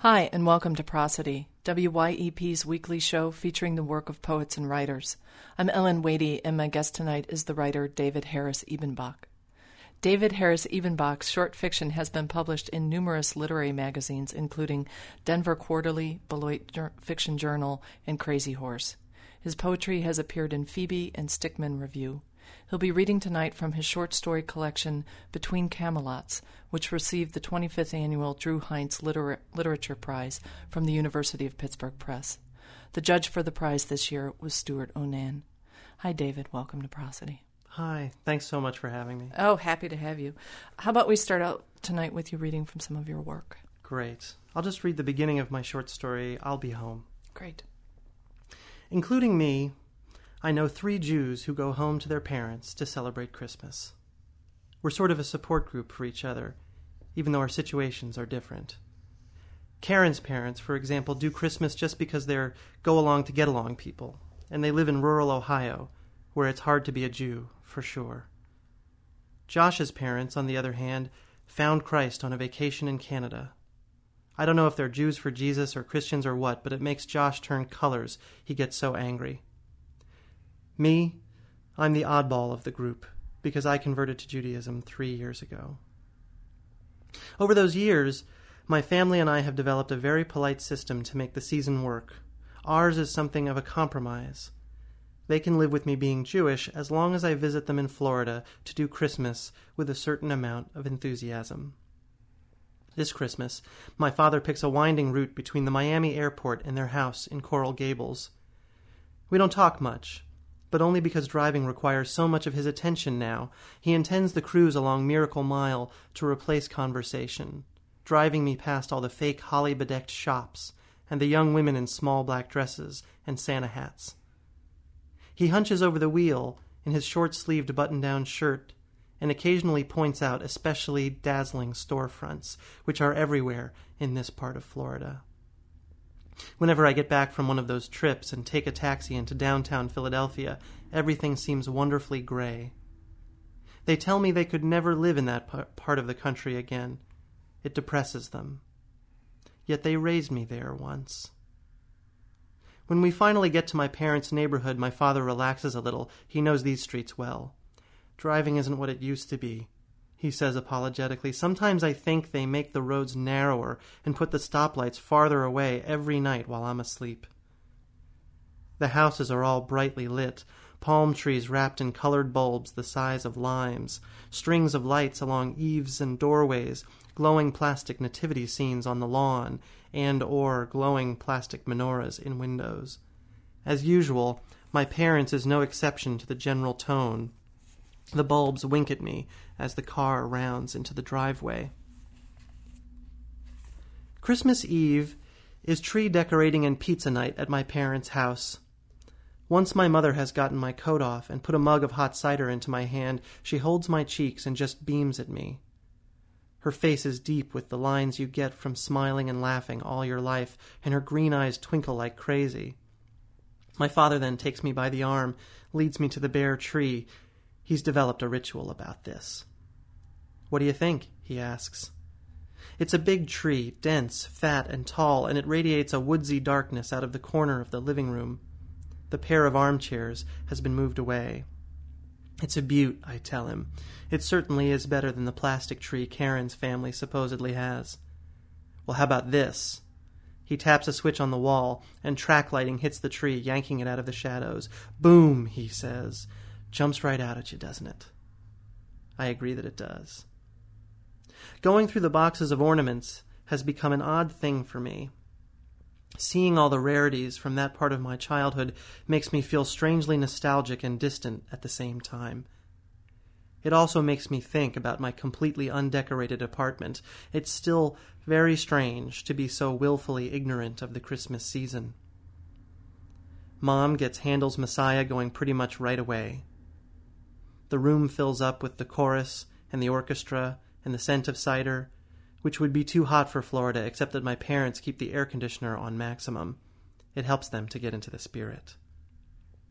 Hi, and welcome to Prosody, WYEP's weekly show featuring the work of poets and writers. I'm Ellen Wadey, and my guest tonight is the writer David Harris Ebenbach. David Harris Ebenbach's short fiction has been published in numerous literary magazines, including Denver Quarterly, Beloit Fiction Journal, and Crazy Horse. His poetry has appeared in Phoebe and Stickman Review. He'll be reading tonight from his short story collection, Between Camelots, which received the 25th Annual Drew Heinz Literature Prize from the University of Pittsburgh Press. The judge for the prize this year was Stuart Onan. Hi, David. Welcome to Prosody. Hi. Thanks so much for having me. Oh, happy to have you. How about we start out tonight with you reading from some of your work? Great. I'll just read the beginning of my short story, I'll Be Home. Great. Including me, I know 3 Jews who go home to their parents to celebrate Christmas. We're sort of a support group for each other, even though our situations are different. Karen's parents, for example, do Christmas just because they're go-along-to-get-along people, and they live in rural Ohio, where it's hard to be a Jew, for sure. Josh's parents, on the other hand, found Christ on a vacation in Canada. I don't know if they're Jews for Jesus or Christians or what, but it makes Josh turn colors. He gets so angry. Me, I'm the oddball of the group, because I converted to Judaism 3 years ago. Over those years, my family and I have developed a very polite system to make the season work. Ours is something of a compromise. They can live with me being Jewish as long as I visit them in Florida to do Christmas with a certain amount of enthusiasm. This Christmas, my father picks a winding route between the Miami airport and their house in Coral Gables. We don't talk much, but only because driving requires so much of his attention now. He intends the cruise along Miracle Mile to replace conversation, driving me past all the fake holly-bedecked shops and the young women in small black dresses and Santa hats. He hunches over the wheel in his short-sleeved button-down shirt and occasionally points out especially dazzling storefronts, which are everywhere in this part of Florida. Whenever I get back from one of those trips and take a taxi into downtown Philadelphia, everything seems wonderfully gray. They tell me they could never live in that part of the country again. It depresses them. Yet they raised me there once. When we finally get to my parents' neighborhood, my father relaxes a little. He knows these streets well. Driving isn't what it used to be, he says apologetically. Sometimes I think they make the roads narrower and put the stoplights farther away every night while I'm asleep. The houses are all brightly lit, palm trees wrapped in colored bulbs the size of limes, strings of lights along eaves and doorways, glowing plastic nativity scenes on the lawn, and/or glowing plastic menorahs in windows. As usual, my parents' is no exception to the general tone. The bulbs wink at me as the car rounds into the driveway. Christmas Eve is tree decorating and pizza night at my parents' house. Once my mother has gotten my coat off and put a mug of hot cider into my hand, she holds my cheeks and just beams at me. Her face is deep with the lines you get from smiling and laughing all your life, and her green eyes twinkle like crazy. My father then takes me by the arm, leads me to the bare tree. He's developed a ritual about this. "What do you think?" he asks. It's a big tree, dense, fat, and tall, and it radiates a woodsy darkness out of the corner of the living room. The pair of armchairs has been moved away. It's a beaut, I tell him. It certainly is better than the plastic tree Karen's family supposedly has. "Well, how about this?" He taps a switch on the wall, and track lighting hits the tree, yanking it out of the shadows. "Boom," he says. Jumps right out at you, doesn't it? I agree that it does. Going through the boxes of ornaments has become an odd thing for me. Seeing all the rarities from that part of my childhood makes me feel strangely nostalgic and distant at the same time. It also makes me think about my completely undecorated apartment. It's still very strange to be so willfully ignorant of the Christmas season. Mom gets Handel's Messiah going pretty much right away. The room fills up with the chorus and the orchestra and the scent of cider, which would be too hot for Florida, except that my parents keep the air conditioner on maximum. It helps them to get into the spirit.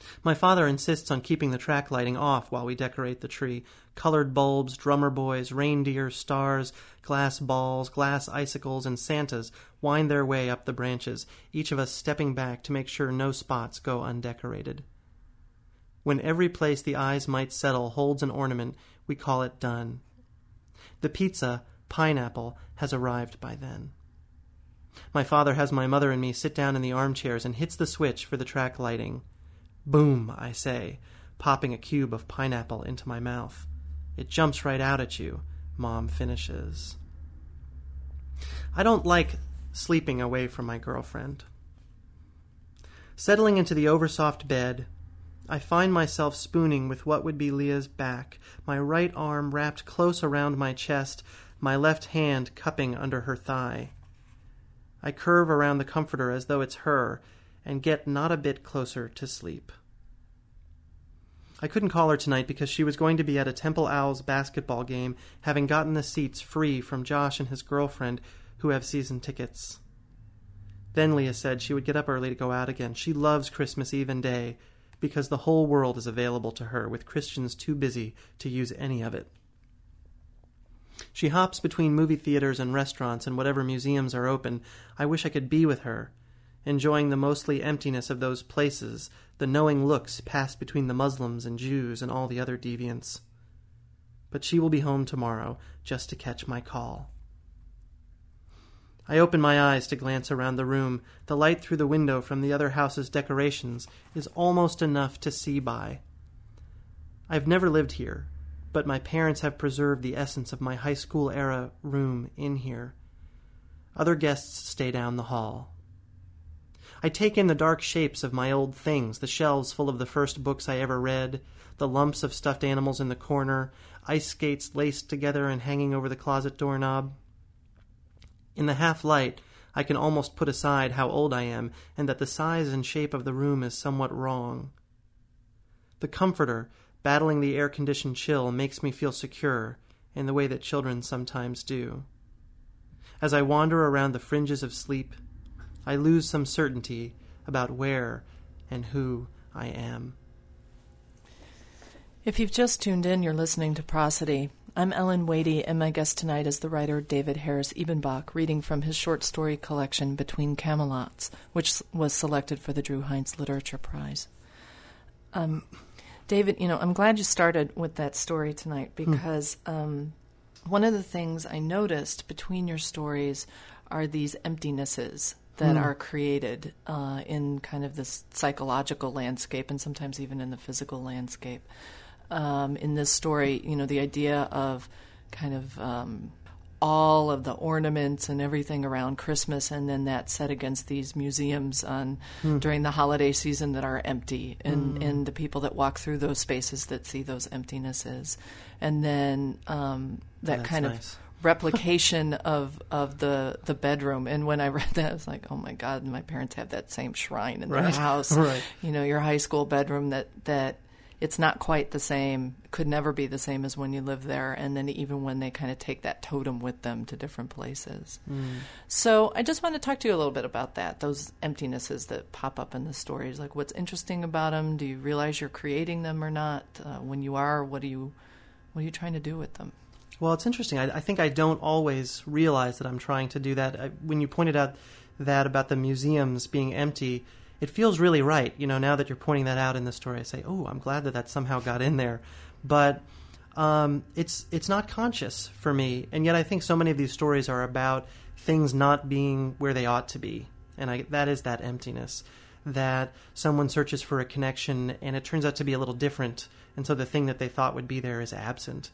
My father insists on keeping the track lighting off while we decorate the tree. Colored bulbs, drummer boys, reindeer, stars, glass balls, glass icicles, and Santas wind their way up the branches, each of us stepping back to make sure no spots go undecorated. When every place the eyes might settle holds an ornament, we call it done. The pizza, pineapple, has arrived by then. My father has my mother and me sit down in the armchairs and hits the switch for the track lighting. Boom, I say, popping a cube of pineapple into my mouth. It jumps right out at you, Mom finishes. I don't like sleeping away from my girlfriend. Settling into the oversoft bed, I find myself spooning with what would be Leah's back, my right arm wrapped close around my chest, my left hand cupping under her thigh. I curve around the comforter as though it's her, and get not a bit closer to sleep. I couldn't call her tonight because she was going to be at a Temple Owls basketball game, having gotten the seats free from Josh and his girlfriend, who have season tickets. Then Leah said she would get up early to go out again. She loves Christmas Eve and Day, because the whole world is available to her, with Christians too busy to use any of it. She hops between movie theaters and restaurants and whatever museums are open. I wish I could be with her, enjoying the mostly emptiness of those places, the knowing looks passed between the Muslims and Jews and all the other deviants. But she will be home tomorrow, just to catch my call. I open my eyes to glance around the room. The light through the window from the other house's decorations is almost enough to see by. I've never lived here, but my parents have preserved the essence of my high school-era room in here. Other guests stay down the hall. I take in the dark shapes of my old things, the shelves full of the first books I ever read, the lumps of stuffed animals in the corner, ice skates laced together and hanging over the closet doorknob. In the half-light, I can almost put aside how old I am and that the size and shape of the room is somewhat wrong. The comforter, battling the air-conditioned chill, makes me feel secure in the way that children sometimes do. As I wander around the fringes of sleep, I lose some certainty about where and who I am. If you've just tuned in, you're listening to Prosody. I'm Ellen Wadey, and my guest tonight is the writer David Harris Ebenbach, reading from his short story collection Between Camelots, which was selected for the Drew Heinz Literature Prize. David, I'm glad you started with that story tonight because one of the things I noticed between your stories are these emptinesses that are created in kind of this psychological landscape and sometimes even in the physical landscape. In this story, the idea of kind of all of the ornaments and everything around Christmas, and then that set against these museums during the holiday season that are empty, and the people that walk through those spaces that see those emptinesses. And then that kind of replication of the bedroom. And when I read that, I was like, oh my God, my parents have that same shrine in their house. Right. Your high school bedroom that it's not quite the same, could never be the same as when you live there, and then even when they kind of take that totem with them to different places. So I just want to talk to you a little bit about that, those emptinesses that pop up in the stories. Like, what's interesting about them? Do you realize you're creating them or not? When you are, what are you trying to do with them? Well, it's interesting. I think I don't always realize that I'm trying to do that. When you pointed out that about the museums being empty, it feels really right. Now that you're pointing that out in the story, I say, oh, I'm glad that somehow got in there. But it's not conscious for me. And yet I think so many of these stories are about things not being where they ought to be. And that is that emptiness, that someone searches for a connection and it turns out to be a little different. And so the thing that they thought would be there is absent.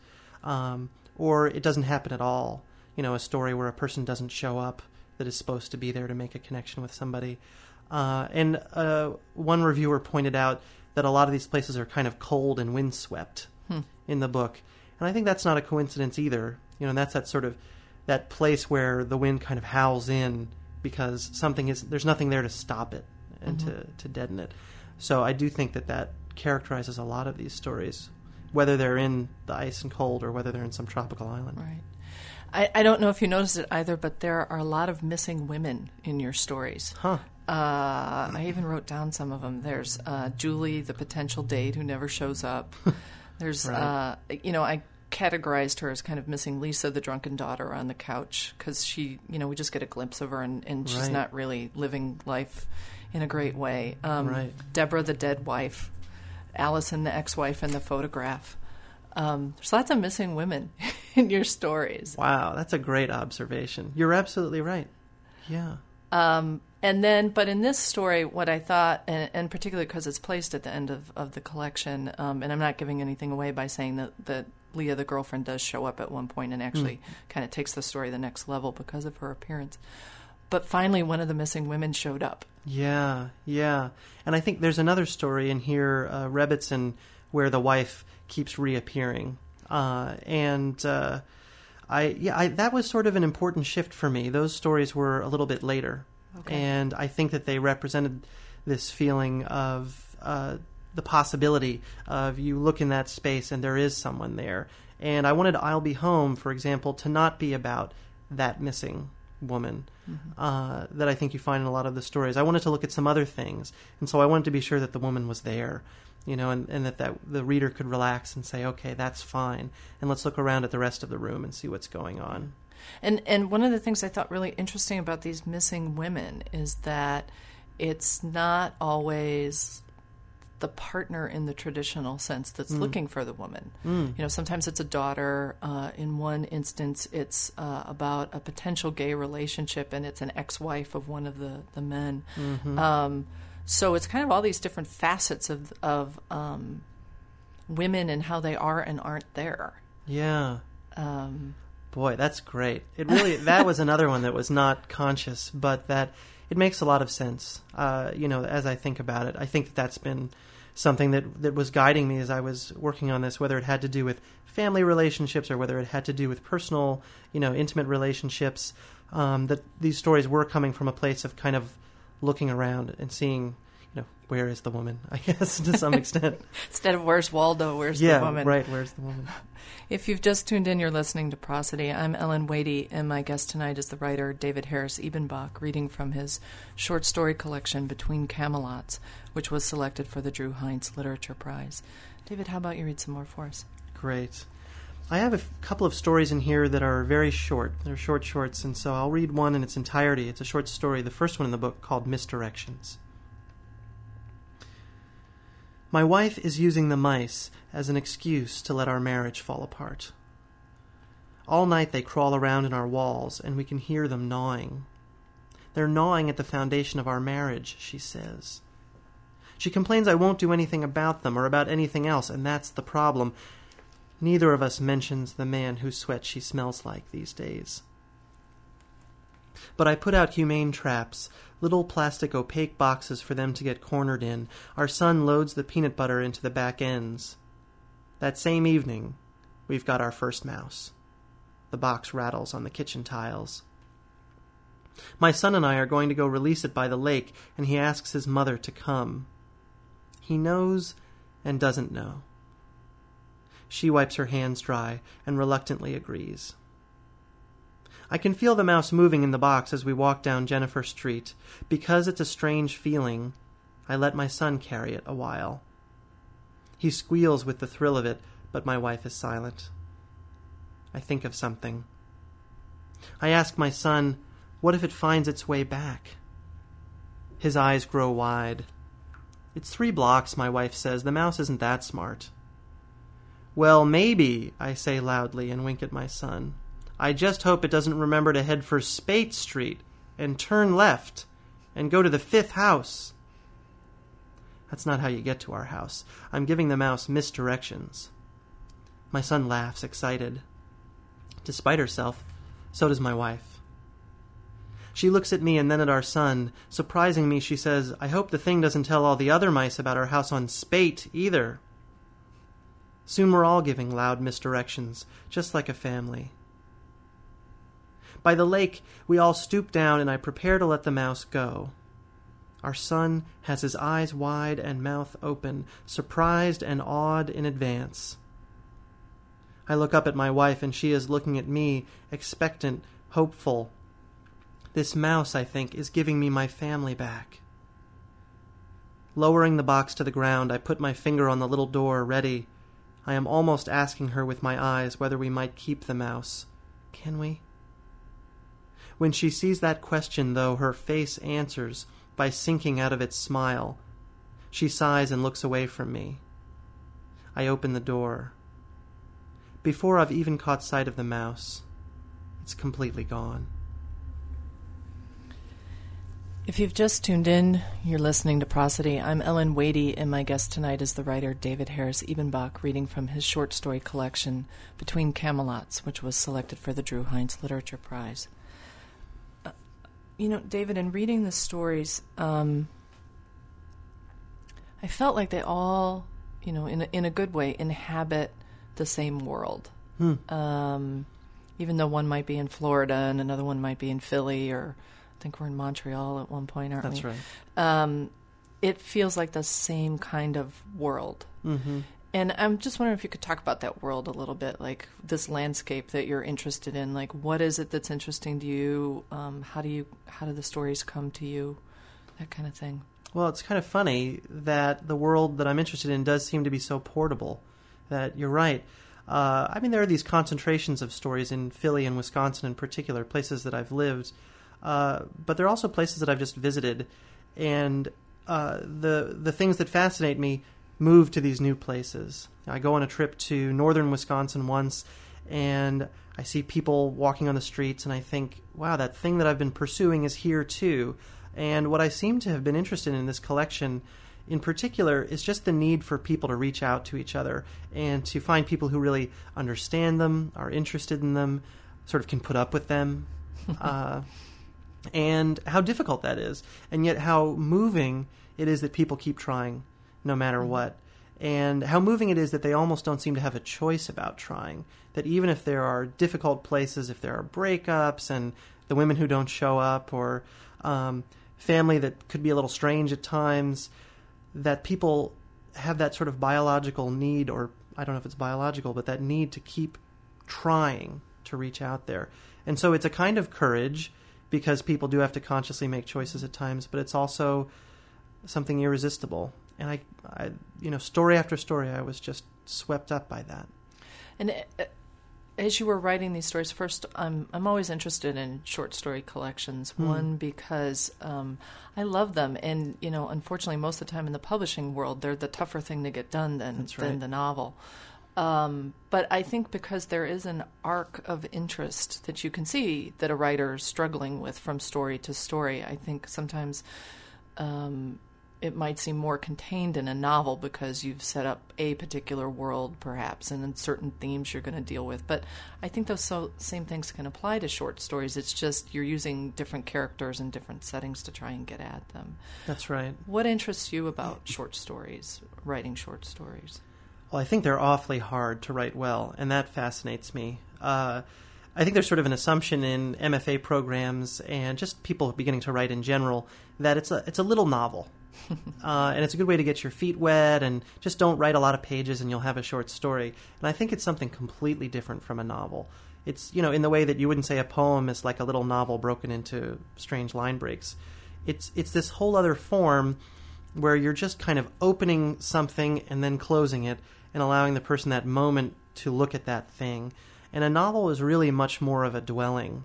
Or it doesn't happen at all. A story where a person doesn't show up that is supposed to be there to make a connection with somebody. And one reviewer pointed out that a lot of these places are kind of cold and windswept in the book. And I think that's not a coincidence either. And that's that sort of that place where the wind kind of howls in because there's nothing there to stop it and to deaden it. So I do think that characterizes a lot of these stories, whether they're in the ice and cold or whether they're in some tropical island. Right. I don't know if you noticed it either, but there are a lot of missing women in your stories. Huh. I even wrote down some of them. There's Julie, the potential date who never shows up. There's, Right. I categorized her as kind of missing Lisa, the drunken daughter, on the couch because she, we just get a glimpse of her and she's Right. not really living life in a great way. Right. Deborah, the dead wife. Allison, the ex-wife, in the photograph. There's lots of missing women in your stories. Wow, that's a great observation. You're absolutely right. Yeah. But in this story, what I thought, and particularly because it's placed at the end of the collection, and I'm not giving anything away by saying that Leah, the girlfriend, does show up at one point and actually kind of takes the story to the next level because of her appearance. But finally, one of the missing women showed up. Yeah, yeah. And I think there's another story in here, Rebbitzin, where the wife keeps reappearing. That was sort of an important shift for me. Those stories were a little bit later. Okay. And I think that they represented this feeling of the possibility of you look in that space and there is someone there. And I wanted I'll Be Home, for example, to not be about that missing woman that I think you find in a lot of the stories. I wanted to look at some other things. And so I wanted to be sure that the woman was there, and that the reader could relax and say, okay, that's fine. And let's look around at the rest of the room and see what's going on. And one of the things I thought really interesting about these missing women is that it's not always the partner in the traditional sense that's looking for the woman. Sometimes it's a daughter. In one instance, it's about a potential gay relationship, and it's an ex-wife of one of the men. So it's kind of all these different facets of women and how they are and aren't there. Yeah. Boy, that's great. It really that was another one that was not conscious, but that it makes a lot of sense. As I think about it, I think that's been something that was guiding me as I was working on this, whether it had to do with family relationships or whether it had to do with personal, intimate relationships. That these stories were coming from a place of kind of looking around and seeing, where is the woman, I guess, to some extent. Instead of where's Waldo, where's the woman? Yeah, right, where's the woman? If you've just tuned in, you're listening to Prosody. I'm Ellen Wadey, and my guest tonight is the writer David Harris Ebenbach, reading from his short story collection Between Camelots, which was selected for the Drew Heinz Literature Prize. David, how about you read some more for us? Great. I have a couple of stories in here that are very short. They're short shorts, and so I'll read one in its entirety. It's a short story, the first one in the book, called Misdirections. My wife is using the mice as an excuse to let our marriage fall apart. All night they crawl around in our walls, and we can hear them gnawing. They're gnawing at the foundation of our marriage, she says. She complains I won't do anything about them or about anything else, and that's the problem. Neither of us mentions the man whose sweat she smells like these days. But I put out humane traps, little plastic opaque boxes for them to get cornered in. Our son loads the peanut butter into the back ends. That same evening, we've got our first mouse. The box rattles on the kitchen tiles. My son and I are going to go release it by the lake, and he asks his mother to come. He knows and doesn't know. She wipes her hands dry and reluctantly agrees. I can feel the mouse moving in the box as we walk down Jennifer Street. Because it's a strange feeling, I let my son carry it a while. He squeals with the thrill of it, but my wife is silent. I think of something. I ask my son, what if it finds its way back? His eyes grow wide. It's 3 blocks, my wife says. The mouse isn't that smart. Well, maybe, I say loudly and wink at my son. I just hope it doesn't remember to head for Spate Street and turn left and go to the 5th house. That's not how you get to our house. I'm giving the mouse misdirections. My son laughs, excited. Despite herself, so does my wife. She looks at me and then at our son. Surprising me, she says, I hope the thing doesn't tell all the other mice about our house on Spate either. Soon we're all giving loud misdirections, just like a family. By the lake, we all stoop down and I prepare to let the mouse go. Our son has his eyes wide and mouth open, surprised and awed in advance. I look up at my wife and she is looking at me, expectant, hopeful. This mouse, I think, is giving me my family back. Lowering the box to the ground, I put my finger on the little door, ready. I am almost asking her with my eyes whether we might keep the mouse. Can we? When she sees that question, though, her face answers by sinking out of its smile. She sighs and looks away from me. I open the door. Before I've even caught sight of the mouse, it's completely gone. If you've just tuned in, you're listening to Prosody. I'm Ellen Wadey, and my guest tonight is the writer David Harris Ebenbach, reading from his short story collection, Between Camelots, which was selected for the Drew Hines Literature Prize. David, in reading the stories, I felt like they all, in a good way, inhabit the same world. Even though one might be in Florida and another one might be in Philly, or I think we're in Montreal at one point, aren't we? That's right. It feels like the same kind of world. Mm-hmm. And I'm just wondering if you could talk about that world a little bit, like this landscape that you're interested in. Like, what is it that's interesting to you? How do the stories come to you? That kind of thing. Well, it's kind of funny that the world that I'm interested in does seem to be so portable. That you're right. There are these concentrations of stories in Philly and Wisconsin in particular, places that I've lived. But there are also places that I've just visited. And the things that fascinate me move to these new places. I go on a trip to northern Wisconsin once, and I see people walking on the streets, and I think, wow, that thing that I've been pursuing is here too. And what I seem to have been interested in this collection in particular is just the need for people to reach out to each other and to find people who really understand them, are interested in them, sort of can put up with them, and how difficult that is, and yet how moving it is that people keep trying no matter what, and how moving it is that they almost don't seem to have a choice about trying, that even if there are difficult places, if there are breakups and the women who don't show up, or family that could be a little strange at times, that people have that sort of biological need, or I don't know if it's biological, but that need to keep trying to reach out there. And so it's a kind of courage, because people do have to consciously make choices at times, but it's also something irresistible. And I story after story, I was just swept up by that. And as you were writing these stories, first, I'm always interested in short story collections. One, because I love them, and unfortunately, most of the time in the publishing world, they're the tougher thing to get done than the novel. But I think because there is an arc of interest that you can see that a writer is struggling with from story to story, I think sometimes it might seem more contained in a novel because you've set up a particular world, perhaps, and then certain themes you're going to deal with. But I think those same things can apply to short stories. It's just you're using different characters and different settings to try and get at them. That's right. What interests you about short stories, writing short stories? Well, I think they're awfully hard to write well, and that fascinates me. I think there's sort of an assumption in MFA programs and just people beginning to write in general that it's a little novel. And it's a good way to get your feet wet, and just don't write a lot of pages and you'll have a short story. And I think it's something completely different from a novel. It's, in the way that you wouldn't say a poem is like a little novel broken into strange line breaks. It's this whole other form where you're just kind of opening something and then closing it and allowing the person that moment to look at that thing. And a novel is really much more of a dwelling.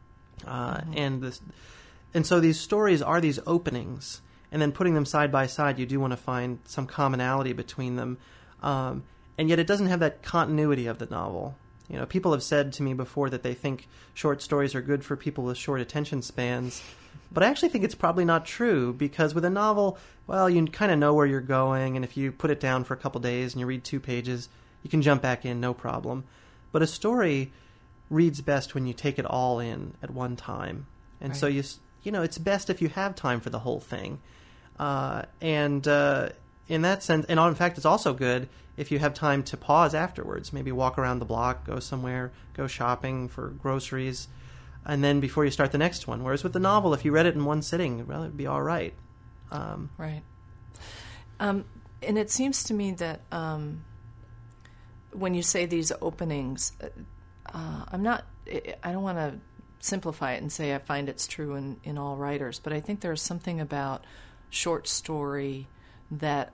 And so these stories are these openings. And then putting them side by side, you do want to find some commonality between them. And yet it doesn't have that continuity of the novel. People have said to me before that they think short stories are good for people with short attention spans. But I actually think it's probably not true, because with a novel, well, you kind of know where you're going, and if you put it down for a couple days and you read 2 pages, you can jump back in, no problem. But a story reads best when you take it all in at one time. And right. So it's best if you have time for the whole thing. And in that sense, and in fact, it's also good if you have time to pause afterwards, maybe walk around the block, go somewhere, go shopping for groceries, and then before you start the next one. Whereas with the novel, if you read it in one sitting, well, it'd be all right. Right. And it seems to me that when you say these openings, I don't want to simplify it and say I find it's true in all writers, but I think there's something about short story that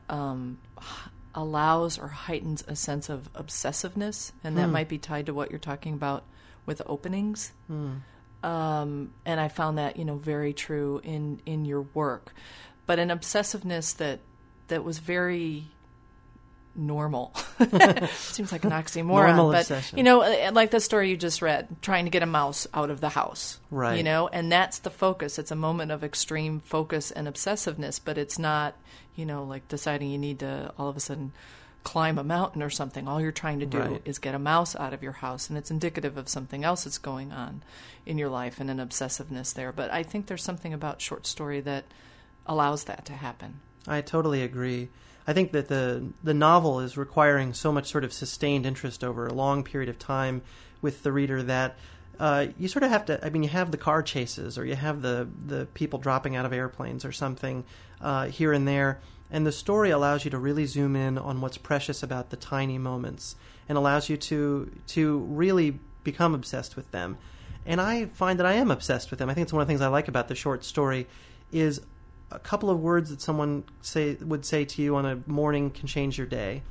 allows or heightens a sense of obsessiveness, and that might be tied to what you're talking about with openings. And I found that, very true in your work. But an obsessiveness that was very normal. Seems like an oxymoron. Normal but, obsession. like the story you just read, trying to get a mouse out of the house. Right. And that's the focus. It's a moment of extreme focus and obsessiveness, but it's not, like deciding you need to all of a sudden climb a mountain or something. All you're trying to do is get a mouse out of your house, and it's indicative of something else that's going on in your life and an obsessiveness there. But I think there's something about short story that allows that to happen. I totally agree. I think that the novel is requiring so much sort of sustained interest over a long period of time with the reader that you sort of have to, you have the car chases, or you have the people dropping out of airplanes or something here and there, and the story allows you to really zoom in on what's precious about the tiny moments and allows you to really become obsessed with them. And I find that I am obsessed with them. I think it's one of the things I like about the short story is a couple of words that someone would say to you on a morning can change your day.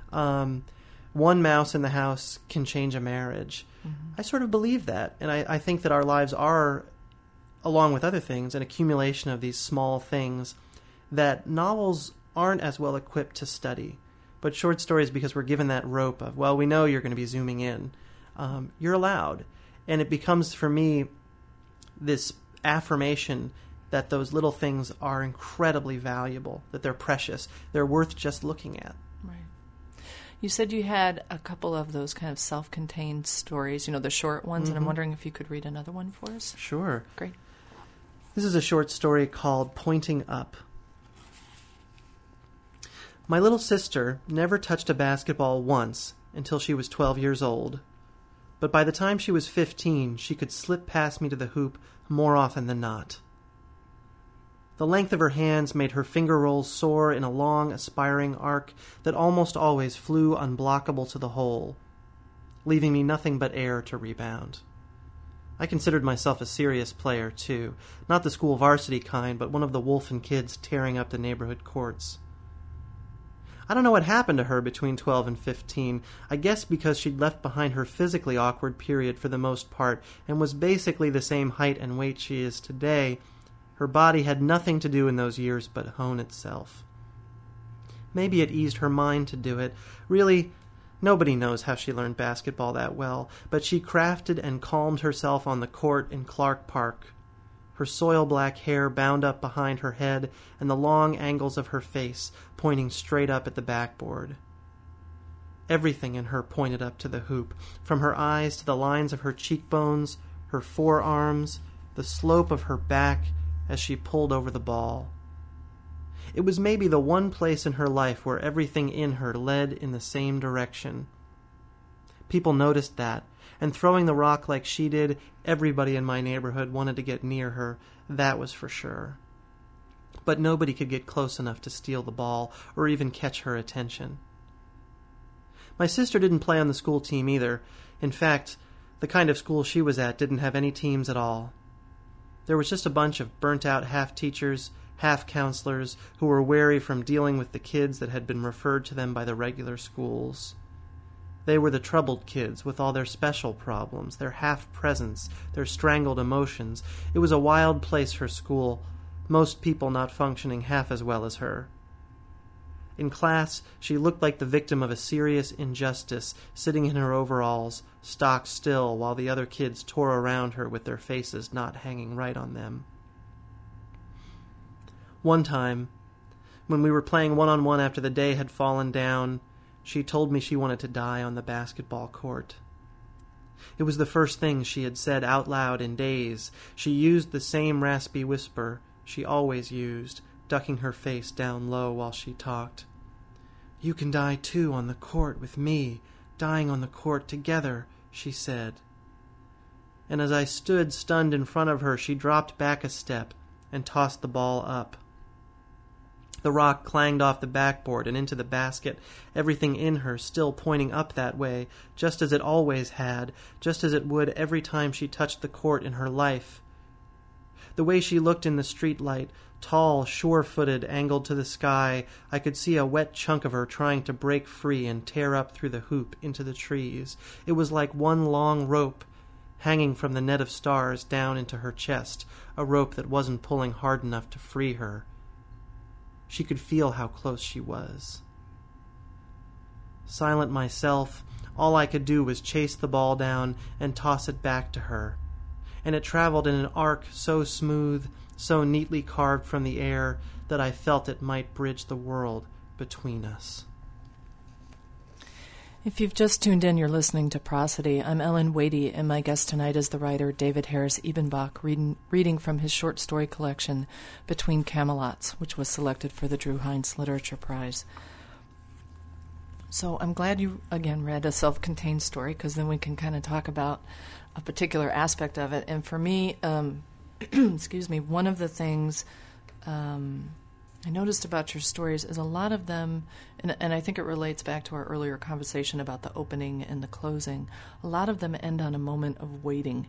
One mouse in the house can change a marriage. Mm-hmm. I sort of believe that. And I think that our lives are, along with other things, an accumulation of these small things that novels aren't as well equipped to study. But short stories, because we're given that rope of, we know you're going to be zooming in. You're allowed. And it becomes, for me, this affirmation that those little things are incredibly valuable, that they're precious, they're worth just looking at. Right. You said you had a couple of those kind of self-contained stories, the short ones, and I'm wondering if you could read another one for us. Sure. Great. This is a short story called Pointing Up. My little sister never touched a basketball once until she was 12 years old. But by the time she was 15, she could slip past me to the hoop more often than not. The length of her hands made her finger rolls soar in a long, aspiring arc that almost always flew unblockable to the hole, leaving me nothing but air to rebound. I considered myself a serious player, too, not the school varsity kind, but one of the wolfen kids tearing up the neighborhood courts. I don't know what happened to her between 12 and 15. I guess because she'd left behind her physically awkward period for the most part and was basically the same height and weight she is today. Her body had nothing to do in those years but hone itself. Maybe it eased her mind to do it. Really, nobody knows how she learned basketball that well, but she crafted and calmed herself on the court in Clark Park, her soil-black hair bound up behind her head and the long angles of her face pointing straight up at the backboard. Everything in her pointed up to the hoop, from her eyes to the lines of her cheekbones, her forearms, the slope of her back as she pulled over the ball. It was maybe the one place in her life where everything in her led in the same direction. People noticed that, and throwing the rock like she did, everybody in my neighborhood wanted to get near her, that was for sure. But nobody could get close enough to steal the ball or even catch her attention. My sister didn't play on the school team either. In fact, the kind of school she was at didn't have any teams at all. There was just a bunch of burnt-out half-teachers, half-counselors who were wary from dealing with the kids that had been referred to them by the regular schools. They were the troubled kids with all their special problems, their half-presence, their strangled emotions. It was a wild place, her school, most people not functioning half as well as her. In class, she looked like the victim of a serious injustice, sitting in her overalls, stock still, while the other kids tore around her with their faces not hanging right on them. One time, when we were playing one-on-one after the day had fallen down, she told me she wanted to die on the basketball court. It was the first thing she had said out loud in days. She used the same raspy whisper she always used, ducking her face down low while she talked. "You can die too on the court with me, dying on the court together," she said. And as I stood stunned in front of her, she dropped back a step and tossed the ball up. The rock clanged off the backboard and into the basket, everything in her still pointing up that way, just as it always had, just as it would every time she touched the court in her life. The way she looked in the streetlight, tall, sure-footed, angled to the sky, I could see a wet chunk of her trying to break free and tear up through the hoop into the trees. It was like one long rope hanging from the net of stars down into her chest, a rope that wasn't pulling hard enough to free her. She could feel how close she was. Silent myself, all I could do was chase the ball down and toss it back to her. And it traveled in an arc so smooth, so neatly carved from the air, that I felt it might bridge the world between us. If you've just tuned in, you're listening to Prosody. I'm Ellen Wadey, and my guest tonight is the writer David Harris Ebenbach, reading from his short story collection, Between Camelots, which was selected for the Drew Hines Literature Prize. So I'm glad you, again, read a self-contained story, because then we can kind of talk about a particular aspect of it. And for me, excuse me, one of the things I noticed about your stories is a lot of them, and I think it relates back to our earlier conversation about the opening and the closing, a lot of them end on a moment of waiting.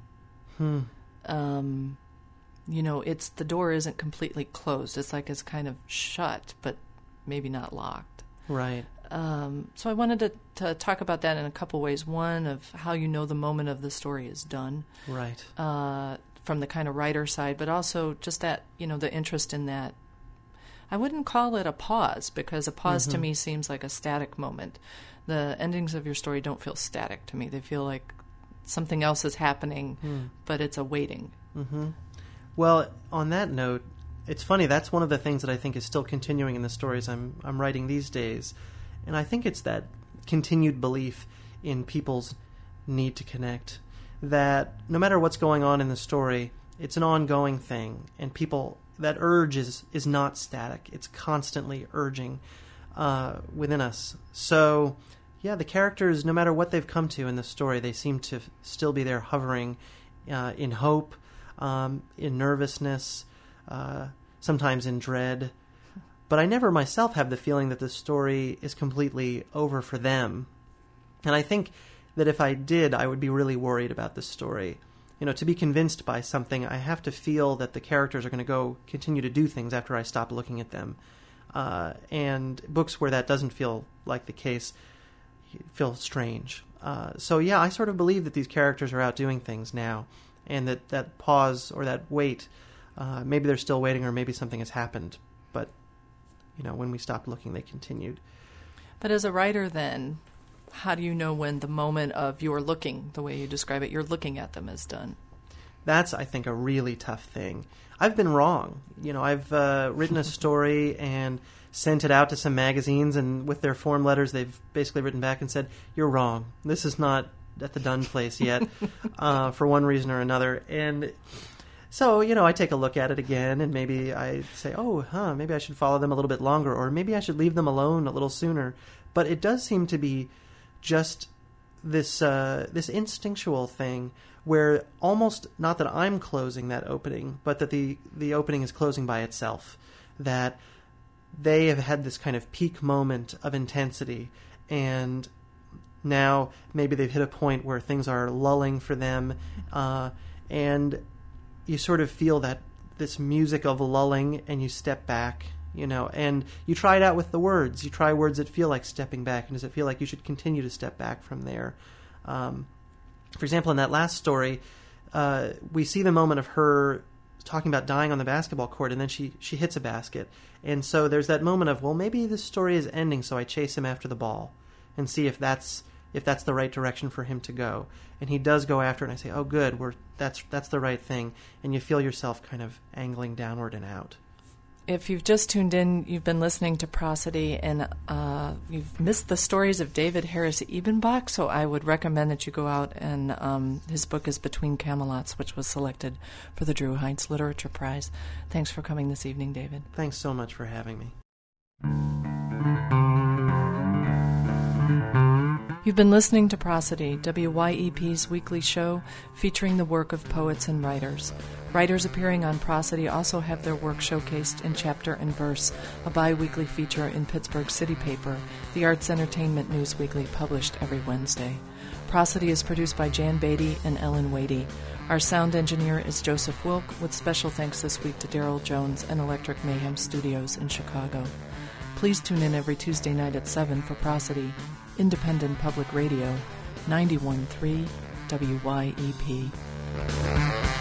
It's the door isn't completely closed. It's like it's kind of shut, but maybe not locked. Right. So I wanted to talk about that in a couple ways. One, of how you know the moment of the story is done. Right. From the kind of writer side, but also just that, the interest in that. I wouldn't call it a pause, because a pause to me seems like a static moment. The endings of your story don't feel static to me. They feel like something else is happening, but it's a waiting. Well, on that note, it's funny, that's one of the things that I think is still continuing in the stories I'm writing these days. And I think it's that continued belief in people's need to connect, that no matter what's going on in the story, it's an ongoing thing, and that urge is not static. It's constantly urging within us. So, yeah, the characters, no matter what they've come to in the story, they seem to still be there hovering in hope, in nervousness, sometimes in dread. But I never myself have the feeling that the story is completely over for them. And I think that if I did, I would be really worried about the story. To be convinced by something, I have to feel that the characters are going to continue to do things after I stop looking at them. And books where that doesn't feel like the case feel strange. So yeah, I sort of believe that these characters are out doing things now, and that pause or that wait, maybe they're still waiting, or maybe something has happened. But, when we stopped looking, they continued. But as a writer then, how do you know when the moment of you're looking, the way you describe it, you're looking at them, is done? That's, I think, a really tough thing. I've been wrong. I've written a story and sent it out to some magazines, and with their form letters, they've basically written back and said, "You're wrong. This is not at the done place yet," for one reason or another. And so, I take a look at it again, and maybe I say, maybe I should follow them a little bit longer, or maybe I should leave them alone a little sooner. But it does seem to be just this instinctual thing where almost, not that I'm closing that opening, but that the opening is closing by itself, that they have had this kind of peak moment of intensity, and now maybe they've hit a point where things are lulling for them, and you sort of feel that this music of lulling, and you step back, and you try it out with the words. You try words that feel like stepping back, and does it feel like you should continue to step back from there? For example, in that last story, we see the moment of her talking about dying on the basketball court, and then she hits a basket. And so there's that moment of, well, maybe this story is ending, so I chase him after the ball and see if that's the right direction for him to go. And he does go after it, and I say, oh, good, that's the right thing. And you feel yourself kind of angling downward and out. If you've just tuned in, you've been listening to Prosody, and you've missed the stories of David Harris Ebenbach, so I would recommend that you go out, and his book is Between Camelots, which was selected for the Drew Hines Literature Prize. Thanks for coming this evening, David. Thanks so much for having me. You've been listening to Prosody, WYEP's weekly show featuring the work of poets and writers. Writers appearing on Prosody also have their work showcased in Chapter and Verse, a bi-weekly feature in Pittsburgh City Paper, the arts entertainment news weekly published every Wednesday. Prosody is produced by Jan Beatty and Ellen Wadey. Our sound engineer is Joseph Wilk, with special thanks this week to Daryl Jones and Electric Mayhem Studios in Chicago. Please tune in every Tuesday night at 7 for Prosody, Independent Public Radio, 91.3 WYEP.